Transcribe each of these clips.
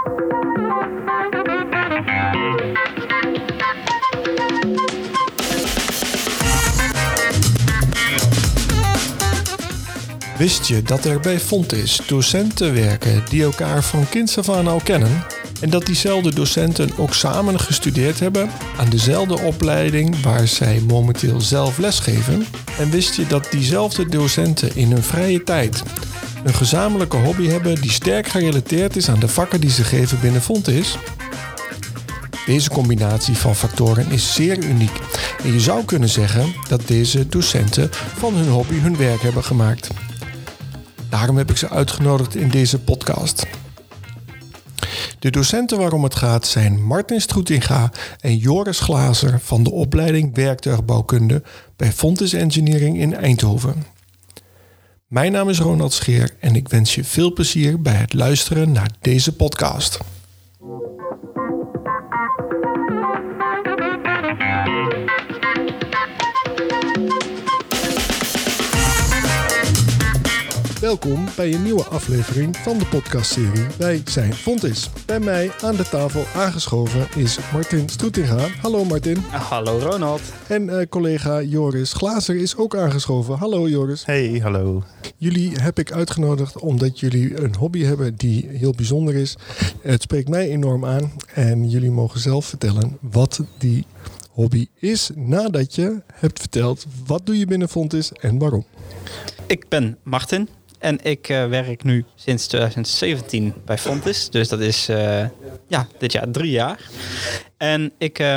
Wist je dat er bij Fontys docenten werken die elkaar van kinds af aan al kennen? En dat diezelfde docenten ook samen gestudeerd hebben aan dezelfde opleiding waar zij momenteel zelf lesgeven? En wist je dat diezelfde docenten in hun vrije tijd een gezamenlijke hobby hebben die sterk gerelateerd is aan de vakken die ze geven binnen Fontys? Deze combinatie van factoren is zeer uniek. En je zou kunnen zeggen dat deze docenten van hun hobby hun werk hebben gemaakt. Daarom heb ik ze uitgenodigd in deze podcast. De docenten waarom het gaat zijn Martin Stroetinga en Joris Glazer van de opleiding Werktuigbouwkunde bij Fontys Engineering in Eindhoven. Mijn naam is Ronald Scheer en ik wens je veel plezier bij het luisteren naar deze podcast. Welkom bij een nieuwe aflevering van de podcastserie Wij zijn Fontys. Bij mij aan de tafel aangeschoven is Martin Stroetinga. Hallo Martin. Hallo Ronald. En collega Joris Glazer is ook aangeschoven. Hallo Joris. Hey, hallo. Jullie heb ik uitgenodigd omdat jullie een hobby hebben die heel bijzonder is. Het spreekt mij enorm aan en jullie mogen zelf vertellen wat die hobby is nadat je hebt verteld wat doe je binnen Fontys en waarom. Ik ben Martin. En ik werk nu sinds 2017 bij Fontys. Dus dat is dit jaar 3 jaar. En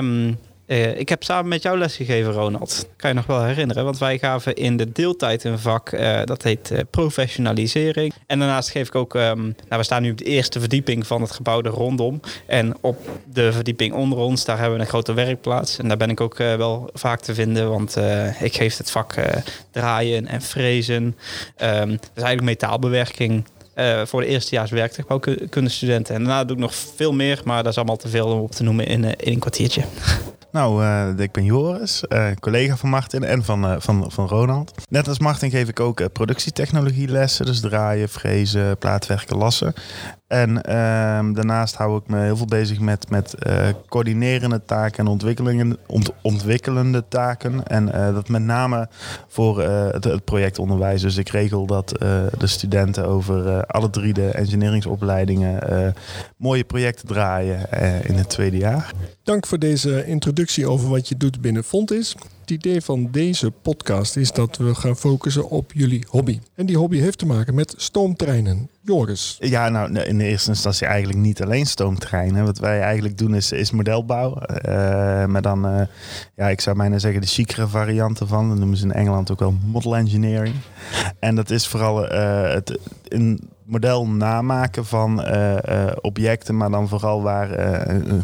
ik heb samen met jou lesgegeven, Ronald. Kan je nog wel herinneren? Want wij gaven in de deeltijd een vak, dat heet professionalisering. En daarnaast geef ik ook, we staan nu op de eerste verdieping van het gebouw er rondom. En op de verdieping onder ons, daar hebben we een grote werkplaats. En daar ben ik ook wel vaak te vinden, want ik geef het vak draaien en frezen. Dat is eigenlijk metaalbewerking. Voor de eerstejaars werktuigbouwkunde-studenten. En daarna doe ik nog veel meer, maar dat is allemaal te veel om op te noemen in een kwartiertje. Nou, ik ben Joris, collega van Martin en van Ronald. Net als Martin geef ik ook productietechnologielessen, dus draaien, frezen, plaatwerken, lassen. En daarnaast hou ik me heel veel bezig met coördinerende taken en ontwikkelende taken. En dat met name voor het projectonderwijs. Dus ik regel dat de studenten over alle 3 de engineeringsopleidingen mooie projecten draaien in het 2e jaar. Dank voor deze introductie over wat je doet binnen Fontys. Het idee van deze podcast is dat we gaan focussen op jullie hobby. En die hobby heeft te maken met stoomtreinen. Joris. Ja, nou in de eerste instantie eigenlijk niet alleen stoomtreinen. Wat wij eigenlijk doen is modelbouw. Maar dan, ik zou bijna zeggen de chicere variant ervan. Dat noemen ze in Engeland ook wel model engineering. En dat is vooral een model namaken van objecten, maar dan vooral waar een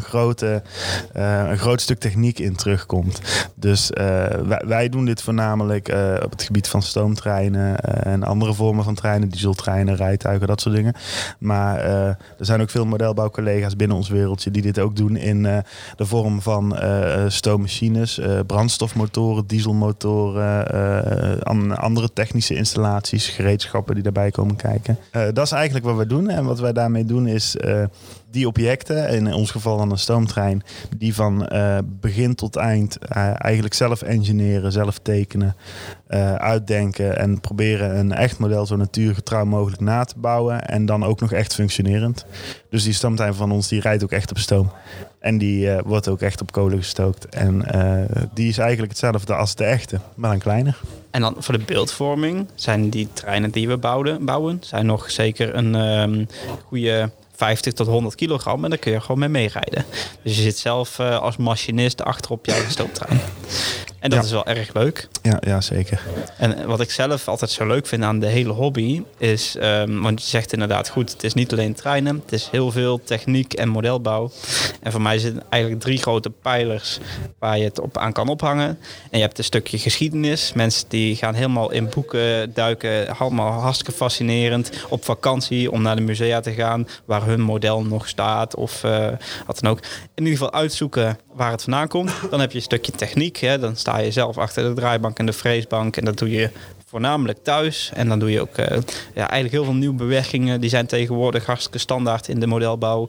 groot stuk techniek in terugkomt. Dus wij doen dit voornamelijk op het gebied van stoomtreinen en andere vormen van treinen, dieseltreinen, rijtuigen, dat soort dingen. Maar er zijn ook veel modelbouwcollega's binnen ons wereldje die dit ook doen in de vorm van stoommachines, brandstofmotoren, dieselmotoren, andere technische installaties, gereedschappen die daarbij komen kijken. Dat is eigenlijk wat we doen. En wat wij daarmee doen is die objecten, in ons geval dan een stoomtrein, die van begin tot eind eigenlijk zelf engineeren, zelf tekenen, uitdenken en proberen een echt model zo natuurgetrouw mogelijk na te bouwen en dan ook nog echt functionerend. Dus die stoomtrein van ons, die rijdt ook echt op stoom. En die wordt ook echt op kolen gestookt. En die is eigenlijk hetzelfde als de echte, maar dan kleiner. En dan voor de beeldvorming zijn die treinen die we bouwen zijn nog zeker een goede 50 tot 100 kilogram. En daar kun je gewoon mee meerijden. Dus je zit zelf als machinist achter op jouw stoomtrein. En dat is wel erg leuk. Ja, zeker. En wat ik zelf altijd zo leuk vind aan de hele hobby is, want je zegt inderdaad goed, het is niet alleen treinen, het is heel veel techniek en modelbouw. En voor mij zitten eigenlijk 3 grote pijlers waar je het op aan kan ophangen. En je hebt een stukje geschiedenis. Mensen die gaan helemaal in boeken duiken, allemaal hartstikke fascinerend. Op vakantie om naar de musea te gaan waar hun model nog staat of wat dan ook. In ieder geval uitzoeken waar het vandaan komt. Dan heb je een stukje techniek. Hè. Dan sta je zelf achter de draaibank en de freesbank. En dat doe je voornamelijk thuis. En dan doe je ook eigenlijk heel veel nieuwe bewerkingen. Die zijn tegenwoordig hartstikke standaard in de modelbouw.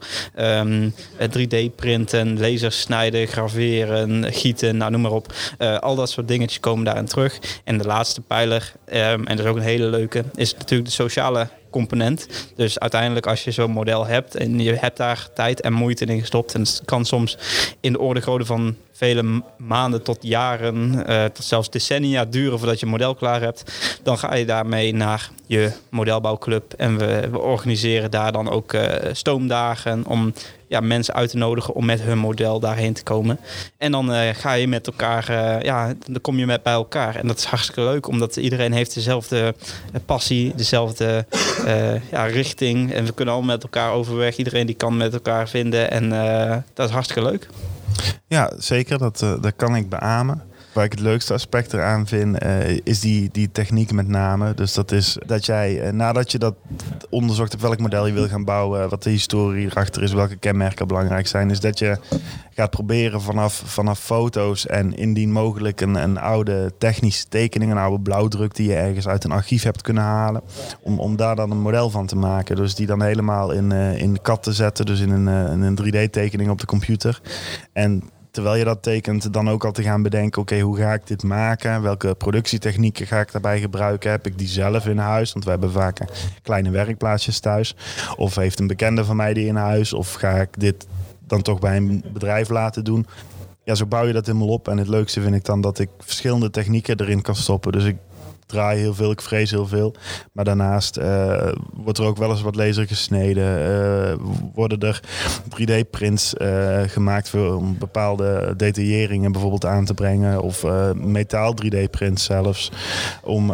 3D-printen, lasers snijden, graveren, gieten, nou, noem maar op. Al dat soort dingetjes komen daarin terug. En de laatste pijler, en dat is ook een hele leuke, is natuurlijk de sociale component. Dus uiteindelijk als je zo'n model hebt en je hebt daar tijd en moeite in gestopt, en het kan soms in de orde grootte van vele maanden tot jaren, tot zelfs decennia duren voordat je een model klaar hebt, dan ga je daarmee naar je modelbouwclub en we organiseren daar dan ook stoomdagen om mensen uit te nodigen om met hun model daarheen te komen. En dan ga je met elkaar, dan kom je bij elkaar. En dat is hartstikke leuk, omdat iedereen heeft dezelfde passie, dezelfde richting. En we kunnen allemaal met elkaar overweg. Iedereen die kan met elkaar vinden. En dat is hartstikke leuk. Ja, zeker. Dat kan ik beamen. Waar ik het leukste aspect eraan vind, is die techniek met name. Dus dat is dat jij, nadat je dat onderzocht hebt welk model je wil gaan bouwen, wat de historie erachter is, welke kenmerken belangrijk zijn, is dat je gaat proberen vanaf foto's en indien mogelijk een oude technische tekening, een oude blauwdruk die je ergens uit een archief hebt kunnen halen, om daar dan een model van te maken. Dus die dan helemaal in CAD te zetten, dus in een 3D-tekening op de computer. En terwijl je dat tekent, dan ook al te gaan bedenken, oké, hoe ga ik dit maken? Welke productietechnieken ga ik daarbij gebruiken? Heb ik die zelf in huis? Want we hebben vaak kleine werkplaatsjes thuis. Of heeft een bekende van mij die in huis? Of ga ik dit dan toch bij een bedrijf laten doen? Ja, zo bouw je dat helemaal op. En het leukste vind ik dan dat ik verschillende technieken erin kan stoppen. Dus ik draai heel veel, ik vrees heel veel. Maar daarnaast wordt er ook wel eens wat laser gesneden. Worden er 3D-prints gemaakt om bepaalde detailleringen bijvoorbeeld aan te brengen. Of metaal 3D-prints zelfs. Om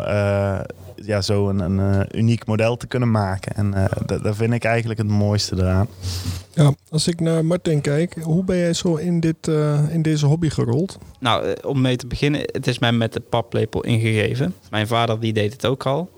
zo een uniek model te kunnen maken. En daar vind ik eigenlijk het mooiste eraan. Ja, als ik naar Martin kijk, hoe ben jij zo in deze hobby gerold? Nou, om mee te beginnen, het is mij met de paplepel ingegeven. Mijn vader die deed het ook al.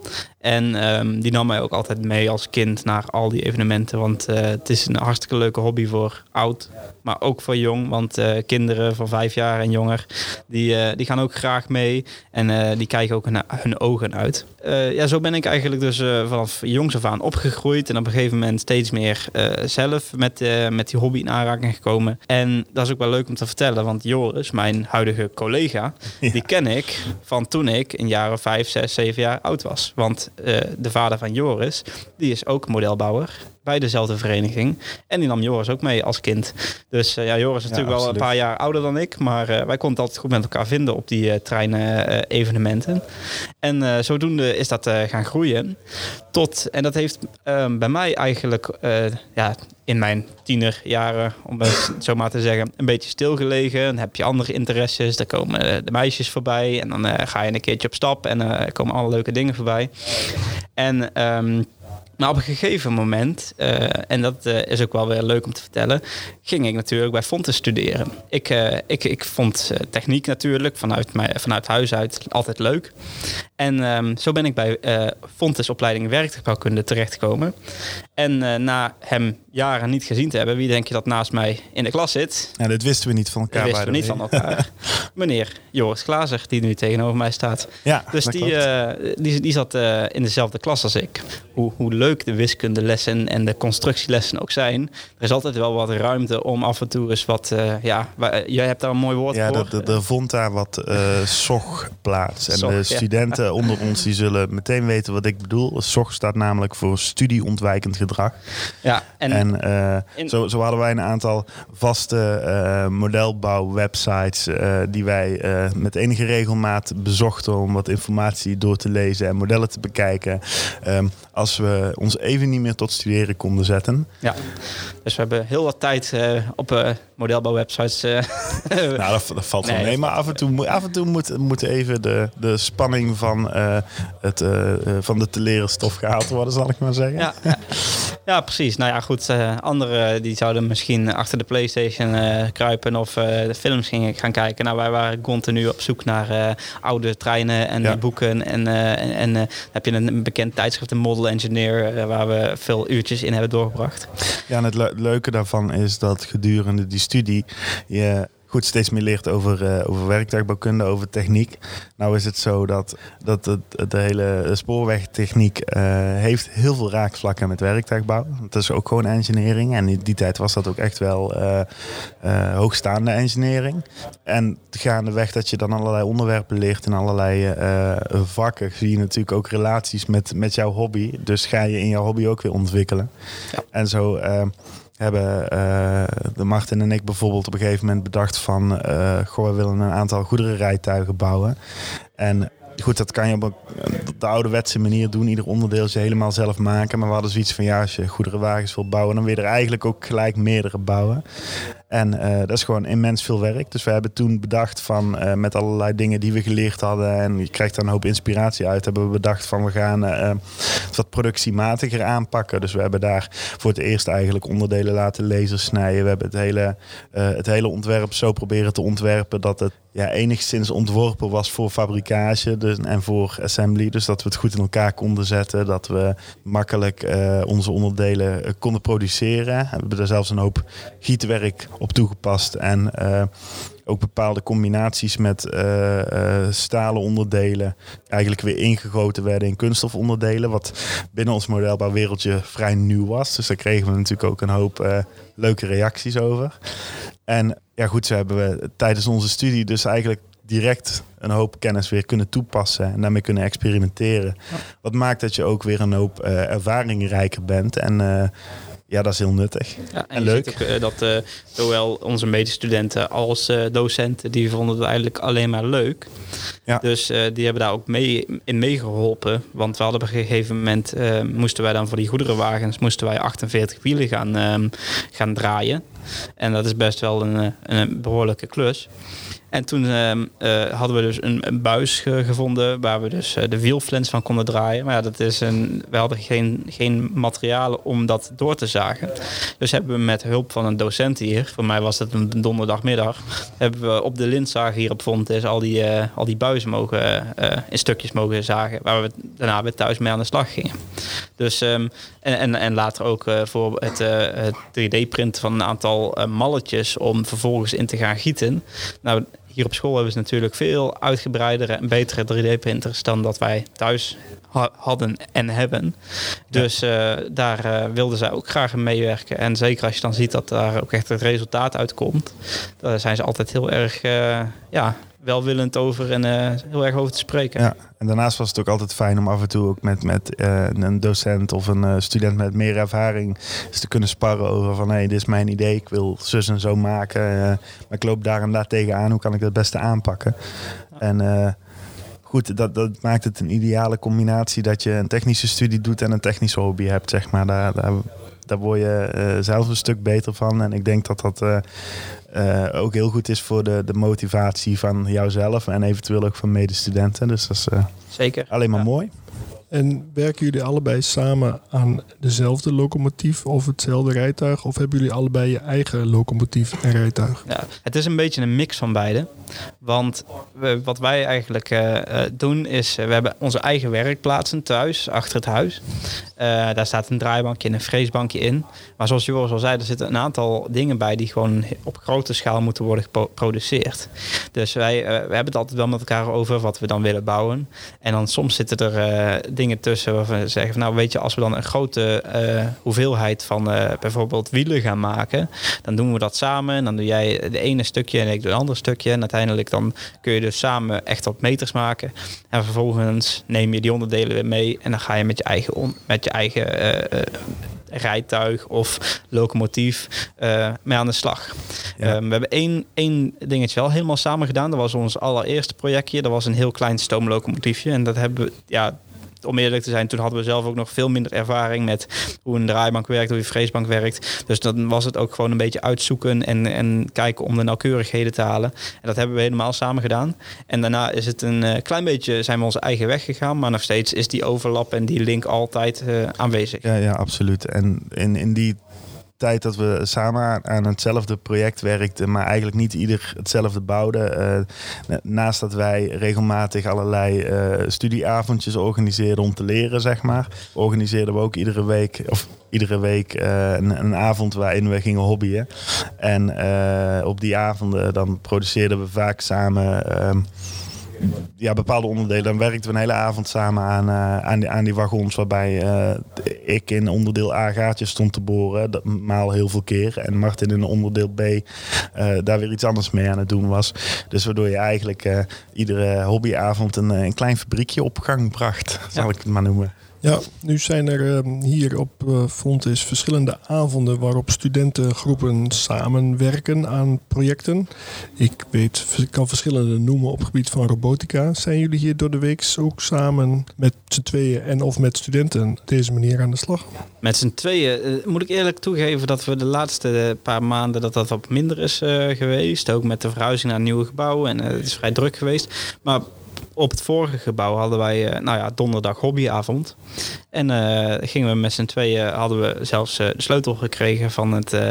En die nam mij ook altijd mee als kind naar al die evenementen. Want het is een hartstikke leuke hobby voor oud, maar ook voor jong. Want kinderen van 5 jaar en jonger, die gaan ook graag mee. En die kijken ook hun ogen uit. Zo ben ik eigenlijk dus vanaf jongs af aan opgegroeid. En op een gegeven moment steeds meer zelf met die hobby in aanraking gekomen. En dat is ook wel leuk om te vertellen. Want Joris, mijn huidige collega, die ken ik van toen ik een jaar of 5, 6, 7 jaar oud was. Want de vader van Joris, die is ook modelbouwer bij dezelfde vereniging. En die nam Joris ook mee als kind. Dus Joris is natuurlijk wel een paar jaar ouder dan ik. Maar wij konden het altijd goed met elkaar vinden op die treinen-evenementen. En zodoende is dat gaan groeien. En dat heeft bij mij eigenlijk in mijn tienerjaren, om het zo maar te zeggen, een beetje stilgelegen. Dan heb je andere interesses. Dan komen de meisjes voorbij. En dan ga je een keertje op stap. En er komen alle leuke dingen voorbij. En maar op een gegeven moment, en dat is ook wel weer leuk om te vertellen, ging ik natuurlijk bij Fontes studeren. Ik vond techniek natuurlijk vanuit huis uit altijd leuk. En zo ben ik bij Fontes opleiding werktuigbouwkunde terechtgekomen. En na hem jaren niet gezien te hebben, wie denk je dat naast mij in de klas zit? Ja, dit wisten we niet van elkaar. Dat wisten we niet van elkaar. Meneer Joris Glazer, die nu tegenover mij staat. Ja, dus die zat in dezelfde klas als ik. Hoe leuk de wiskundelessen en de constructielessen ook zijn. Er is altijd wel wat ruimte om af en toe eens wat... jij hebt daar een mooi woord voor. Ja, er vond daar wat SOG plaats. En de studenten onder ons die zullen meteen weten wat ik bedoel. SOG staat namelijk voor studieontwijkend gedrag. Ja, zo hadden wij een aantal vaste modelbouwwebsites die wij met enige regelmaat bezochten om wat informatie door te lezen en modellen te bekijken. Als we ons even niet meer tot studeren konden zetten. Ja, dus we hebben heel wat tijd op modelbouwwebsites. Nou, dat valt wel mee. Maar af en toe moet even de spanning van de te leren stof gehaald worden, zal ik maar zeggen. Ja, precies. Nou ja, goed. Anderen die zouden misschien achter de PlayStation kruipen of de films gaan kijken. Nou, wij waren continu op zoek naar oude treinen en boeken. En heb je een bekend tijdschrift, een Model Engineer, waar we veel uurtjes in hebben doorgebracht. Ja, en het leuke daarvan is dat gedurende die studie je goed steeds meer leert over werktuigbouwkunde, over techniek. Nou is het zo dat de hele spoorwegtechniek heeft heel veel raakvlakken met werktuigbouw. Het is ook gewoon engineering. En in die tijd was dat ook echt wel hoogstaande engineering. En gaandeweg dat je dan allerlei onderwerpen leert in allerlei vakken, zie je natuurlijk ook relaties met jouw hobby. Dus ga je in jouw hobby ook weer ontwikkelen. Ja. En zo hebben de Martin en ik bijvoorbeeld op een gegeven moment bedacht van we willen een aantal goederenrijtuigen bouwen. En goed, dat kan je op de ouderwetse manier doen. Ieder onderdeeltje helemaal zelf maken. Maar we hadden zoiets van, als je goederenwagens wil bouwen, dan wil je er eigenlijk ook gelijk meerdere bouwen. En dat is gewoon immens veel werk. Dus we hebben toen bedacht van, met allerlei dingen die we geleerd hadden, en je krijgt daar een hoop inspiratie uit, hebben we bedacht van, we gaan het wat productiematiger aanpakken. Dus we hebben daar voor het eerst eigenlijk onderdelen laten laser snijden. We hebben het hele ontwerp zo proberen te ontwerpen dat het enigszins ontworpen was voor fabricage en voor assembly. Dus dat we het goed in elkaar konden zetten. Dat we makkelijk onze onderdelen konden produceren. We hebben er zelfs een hoop gietwerk op toegepast. En ook bepaalde combinaties met stalen onderdelen eigenlijk weer ingegoten werden in kunststofonderdelen. Wat binnen ons modelbouwwereldje vrij nieuw was. Dus daar kregen we natuurlijk ook een hoop leuke reacties over. En zo hebben we tijdens onze studie dus eigenlijk direct een hoop kennis weer kunnen toepassen en daarmee kunnen experimenteren. Ja. Wat maakt dat je ook weer een hoop ervaringrijker bent. En dat is heel nuttig. Ja, en leuk. Je ziet ook dat zowel onze medestudenten als docenten, die vonden het eigenlijk alleen maar leuk. Ja. Dus die hebben daar ook meegeholpen. Want we hadden op een gegeven moment, moesten wij dan voor die goederenwagens 48 wielen gaan draaien. En dat is best wel een behoorlijke klus. En toen hadden we dus een buis gevonden waar we dus de wielflens van konden draaien. Maar we hadden geen materialen om dat door te zagen. Dus hebben we met hulp van een docent hier, voor mij was het een donderdagmiddag, hebben we op de lintzager hier op Fontys al die buizen in stukjes mogen zagen, waar we daarna weer thuis mee aan de slag gingen. Dus en later ook voor het 3D-printen van een aantal malletjes om vervolgens in te gaan gieten. Nou, hier op school hebben ze natuurlijk veel uitgebreidere en betere 3D-printers dan dat wij thuis hadden en hebben. Dus daar wilden zij ook graag in meewerken. En zeker als je dan ziet dat daar ook echt het resultaat uitkomt, daar zijn ze altijd heel erg welwillend over en heel erg over te spreken. Ja, en daarnaast was het ook altijd fijn om af en toe ook met een docent of een student met meer ervaring eens te kunnen sparren over van, dit is mijn idee, ik wil zus en zo maken, maar ik loop daar en daar tegenaan, hoe kan ik dat het beste aanpakken? Ja. En goed, dat maakt het een ideale combinatie dat je een technische studie doet en een technische hobby hebt, zeg maar. Daar word je zelf een stuk beter van. En ik denk dat ook heel goed is voor de motivatie van jouzelf en eventueel ook van medestudenten. Dus dat is zeker alleen maar mooi. En werken jullie allebei samen aan dezelfde locomotief of hetzelfde rijtuig? Of hebben jullie allebei je eigen locomotief en rijtuig? Ja, het is een beetje een mix van beide. Want wat wij eigenlijk doen is, we hebben onze eigen werkplaatsen thuis, achter het huis. Daar staat een draaibankje en een freesbankje in. Maar zoals Joris al zei, er zitten een aantal dingen bij die gewoon op grote schaal moeten worden geproduceerd. Dus we hebben het altijd wel met elkaar over wat we dan willen bouwen. En dan soms zitten er dingen tussen waarvan we zeggen, nou weet je, als we dan een grote hoeveelheid van bijvoorbeeld wielen gaan maken, dan doen we dat samen. En dan doe jij de ene stukje en ik doe een ander stukje. En uiteindelijk dan kun je dus samen echt wat meters maken. En vervolgens neem je die onderdelen weer mee en dan ga je met je eigen rijtuig of locomotief mee aan de slag. Ja. We hebben één dingetje wel helemaal samen gedaan. Dat was ons allereerste projectje. Dat was een heel klein stoomlocomotiefje. En dat hebben we, om eerlijk te zijn, toen hadden we zelf ook nog veel minder ervaring met hoe een draaibank werkt, hoe een freesbank werkt. Dus dan was het ook gewoon een beetje uitzoeken en kijken om de nauwkeurigheden te halen. En dat hebben we helemaal samen gedaan. En daarna is het een klein beetje, zijn we onze eigen weg gegaan, maar nog steeds is die overlap en die link altijd aanwezig. Ja, absoluut. En in die tijd dat we samen aan hetzelfde project werkten, maar eigenlijk niet ieder hetzelfde bouwde. Naast dat wij regelmatig allerlei studieavondjes organiseerden om te leren, zeg maar, organiseerden we ook iedere week een avond waarin we gingen hobbyen. En op die avonden dan produceerden we vaak samen bepaalde onderdelen. Dan werkten we een hele avond samen aan die wagons, waarbij ik in onderdeel A gaatjes stond te boren, maal heel veel keer. En Martin in onderdeel B daar weer iets anders mee aan het doen was. Dus waardoor je eigenlijk iedere hobbyavond een klein fabriekje op gang bracht, zal ik het maar noemen. Ja, nu zijn er hier op Fontys verschillende avonden waarop studentengroepen samenwerken aan projecten. Ik kan verschillende noemen op het gebied van robotica. Zijn jullie hier door de week ook samen met z'n tweeën en of met studenten op deze manier aan de slag? Met z'n tweeën moet ik eerlijk toegeven dat we de laatste paar maanden dat wat minder is geweest. Ook met de verhuizing naar een nieuwe gebouw en het is vrij druk geweest. Maar op het vorige gebouw hadden wij donderdag hobbyavond. En gingen we met z'n tweeën, hadden we zelfs de sleutel gekregen van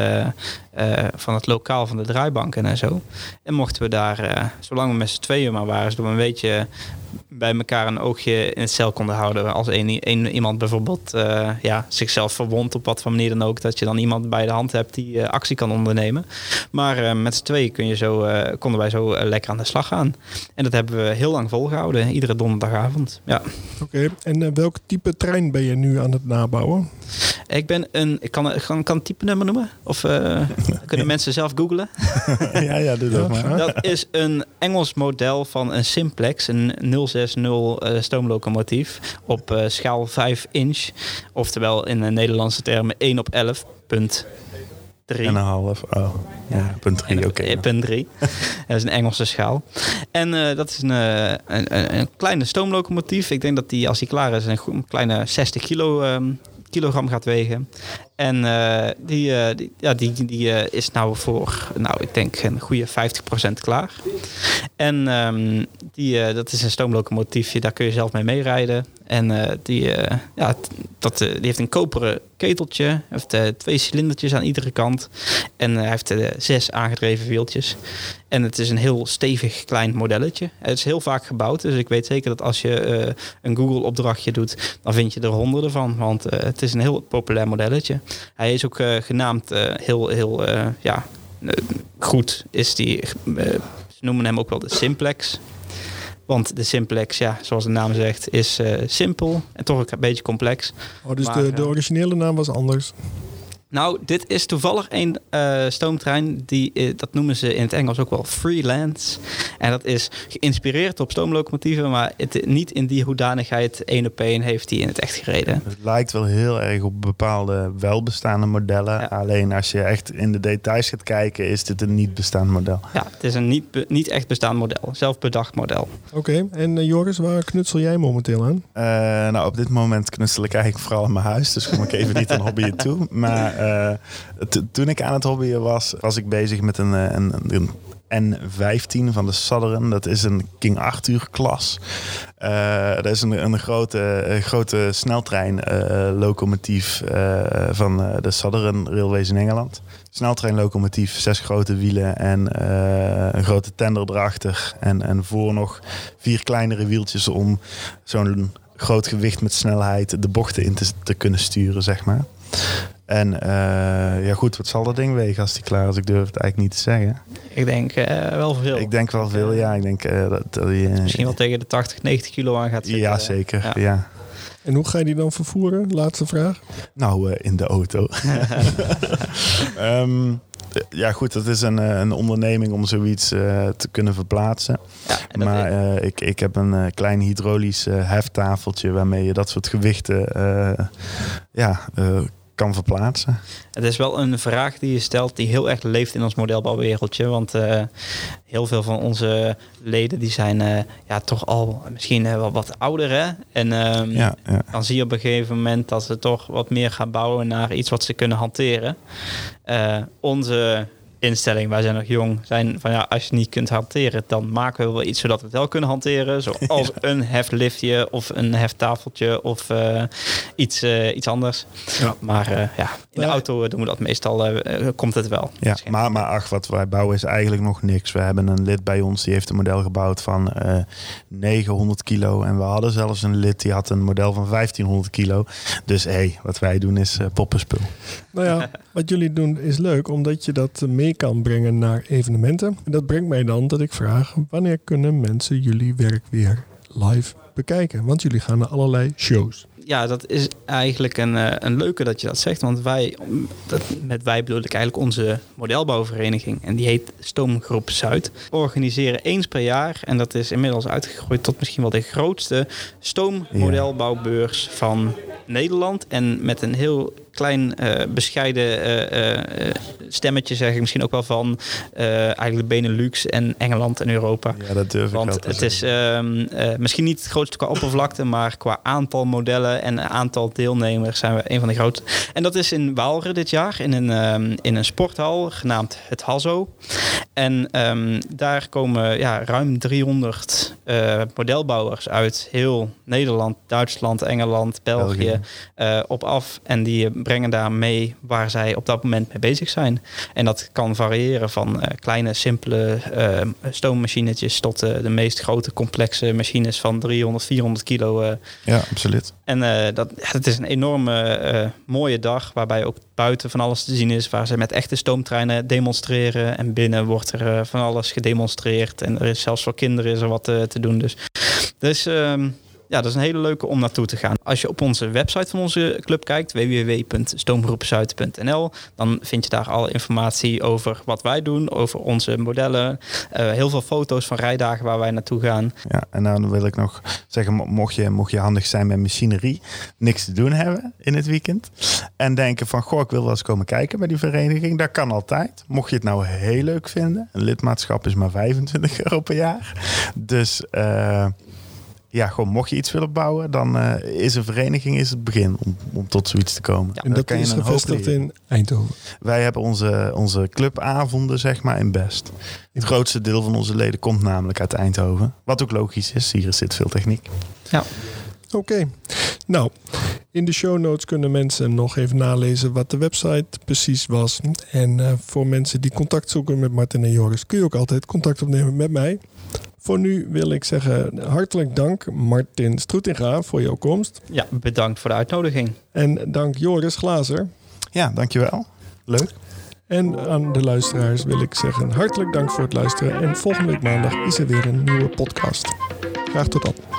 het lokaal van de draaibanken en zo. En mochten we daar, zolang we met z'n tweeën maar waren, zodat we een beetje bij elkaar een oogje in het cel konden houden. Als iemand bijvoorbeeld zichzelf verwondt op wat voor manier dan ook, dat je dan iemand bij de hand hebt die actie kan ondernemen. Maar met z'n tweeën konden wij zo lekker aan de slag gaan. En dat hebben we heel lang volgehouden, iedere donderdagavond. Ja. Oké, en welk type trein ben je nu aan het nabouwen? Ik kan het type nummer noemen? Of kunnen mensen zelf googlen? Ja, doe dat maar. Dat is een Engels model van een Simplex, een 060 stoomlocomotief op schaal 5 inch. Oftewel in Nederlandse termen 1/11.3. En een half. Oh, ja, punt 3, oké. Punt 3. Dat is een Engelse schaal. En dat is een kleine stoomlocomotief. Ik denk dat die, als die klaar is, een kleine 60 kilogram gaat wegen. En die is nou voor, ik denk een goede 50% klaar. En dat is een stoomlocomotiefje, daar kun je zelf mee meerijden. En die heeft een koperen keteltje, heeft 2 cilindertjes aan iedere kant. En hij heeft 6 aangedreven wieltjes. En het is een heel stevig klein modelletje. Het is heel vaak gebouwd, dus ik weet zeker dat als je een Google-opdrachtje doet, dan vind je er honderden van. Want het is een heel populair modelletje. Hij is ook genaamd heel goed. Ze noemen hem ook wel de Simplex. Want de Simplex, zoals de naam zegt, is simpel en toch ook een beetje complex. Oh, dus maar, de originele naam was anders? Nou, dit is toevallig een stoomtrein, dat noemen ze in het Engels ook wel freelance. En dat is geïnspireerd op stoomlocomotieven, maar niet in die hoedanigheid 1 op 1 heeft hij in het echt gereden. Het lijkt wel heel erg op bepaalde welbestaande modellen. Ja. Alleen als je echt in de details gaat kijken, is dit een niet bestaand model. Ja, het is een niet echt bestaand model. Zelfbedacht model. Oké, en Joris, waar knutsel jij momenteel aan? Op dit moment knutsel ik eigenlijk vooral in mijn huis. Dus kom ik even niet aan hobbyen toe. Maar toen ik aan het hobbyen was ik bezig met een N15 van de Southern. Dat is een King Arthur klas. Dat is een grote sneltreinlocomotief van de Southern Railways in Engeland. Sneltreinlocomotief, 6 grote wielen en een grote tender erachter. En voor nog 4 kleinere wieltjes om zo'n groot gewicht met snelheid de bochten in te kunnen sturen, zeg maar. En wat zal dat ding wegen als die klaar is? Ik durf het eigenlijk niet te zeggen. Ik denk wel veel. Ik denk wel veel, ja. Ik denk dat misschien wel tegen de 80, 90 kilo aan gaat zitten. Ja, zeker. Ja. En hoe ga je die dan vervoeren? Laatste vraag. Nou, in de auto. Dat is een onderneming om zoiets te kunnen verplaatsen. Ja, maar ik heb een klein hydraulisch heftafeltje waarmee je dat soort gewichten kan verplaatsen. Het is wel een vraag die je stelt die heel erg leeft in ons modelbouwwereldje. Want heel veel van onze leden die zijn toch al misschien wel wat ouder. Hè? En dan zie je op een gegeven moment dat ze toch wat meer gaan bouwen naar iets wat ze kunnen hanteren. Onze instelling. Wij zijn nog jong. Zijn van als je het niet kunt hanteren, dan maken we wel iets zodat we het wel kunnen hanteren. Zoals een heftliftje of een heftafeltje of iets anders. Ja. Maar in de auto doen we dat meestal, komt het wel. Ja, maar wat wij bouwen is eigenlijk nog niks. We hebben een lid bij ons die heeft een model gebouwd van 900 kilo. En we hadden zelfs een lid die had een model van 1500 kilo. Dus wat wij doen is poppenspul. Nou ja, wat jullie doen is leuk, omdat je dat mee kan brengen naar evenementen. En dat brengt mij dan dat ik vraag, wanneer kunnen mensen jullie werk weer live bekijken? Want jullie gaan naar allerlei shows. Ja, dat is eigenlijk een leuke dat je dat zegt. Want met wij bedoel ik eigenlijk onze modelbouwvereniging. En die heet Stoomgroep Zuid. We organiseren eens per jaar. En dat is inmiddels uitgegroeid tot misschien wel de grootste stoommodelbouwbeurs van Nederland. En met een heel klein bescheiden stemmetje zeg ik misschien ook wel van eigenlijk de Benelux en Engeland en Europa. Ja, dat durf ik wel te zeggen. Het is misschien niet het grootste qua oppervlakte, maar qua aantal modellen en aantal deelnemers zijn we een van de grootste. En dat is in Waalre dit jaar in een sporthal genaamd het Hazo. En daar komen ruim 300 modelbouwers uit heel Nederland, Duitsland, Engeland, België op af. En die brengen daar mee waar zij op dat moment mee bezig zijn. En dat kan variëren van kleine, simpele stoommachinetjes tot de meest grote, complexe machines van 300, 400 kilo. Ja, absoluut. En dat is een enorme mooie dag waarbij ook buiten van alles te zien is, waar ze met echte stoomtreinen demonstreren. En binnen wordt er van alles gedemonstreerd. En er is zelfs voor kinderen is er wat te doen. Dus dat is een hele leuke om naartoe te gaan. Als je op onze website van onze club kijkt, www.stoomgroepzuid.nl, dan vind je daar alle informatie over wat wij doen, over onze modellen. Heel veel foto's van rijdagen waar wij naartoe gaan. Ja, en dan wil ik nog zeggen, mocht je handig zijn met machinerie, niks te doen hebben in het weekend en denken van, ik wil wel eens komen kijken bij die vereniging, dat kan altijd. Mocht je het nou heel leuk vinden, een lidmaatschap is maar €25 per jaar. Dus mocht je iets willen bouwen, dan is een vereniging het begin om tot zoiets te komen. Ja, en dat is gevestigd in Eindhoven. Wij hebben onze clubavonden in Best. Het grootste deel van onze leden komt namelijk uit Eindhoven. Wat ook logisch is, hier zit veel techniek. Ja. Oké. Nou, in de show notes kunnen mensen nog even nalezen wat de website precies was. En voor mensen die contact zoeken met Martin en Joris, kun je ook altijd contact opnemen met mij. Voor nu wil ik zeggen hartelijk dank Martin Stroetinga voor jouw komst. Ja, bedankt voor de uitnodiging. En dank Joris Glazer. Ja, dankjewel. Leuk. En aan de luisteraars wil ik zeggen hartelijk dank voor het luisteren. En volgende week maandag is er weer een nieuwe podcast. Graag tot dan.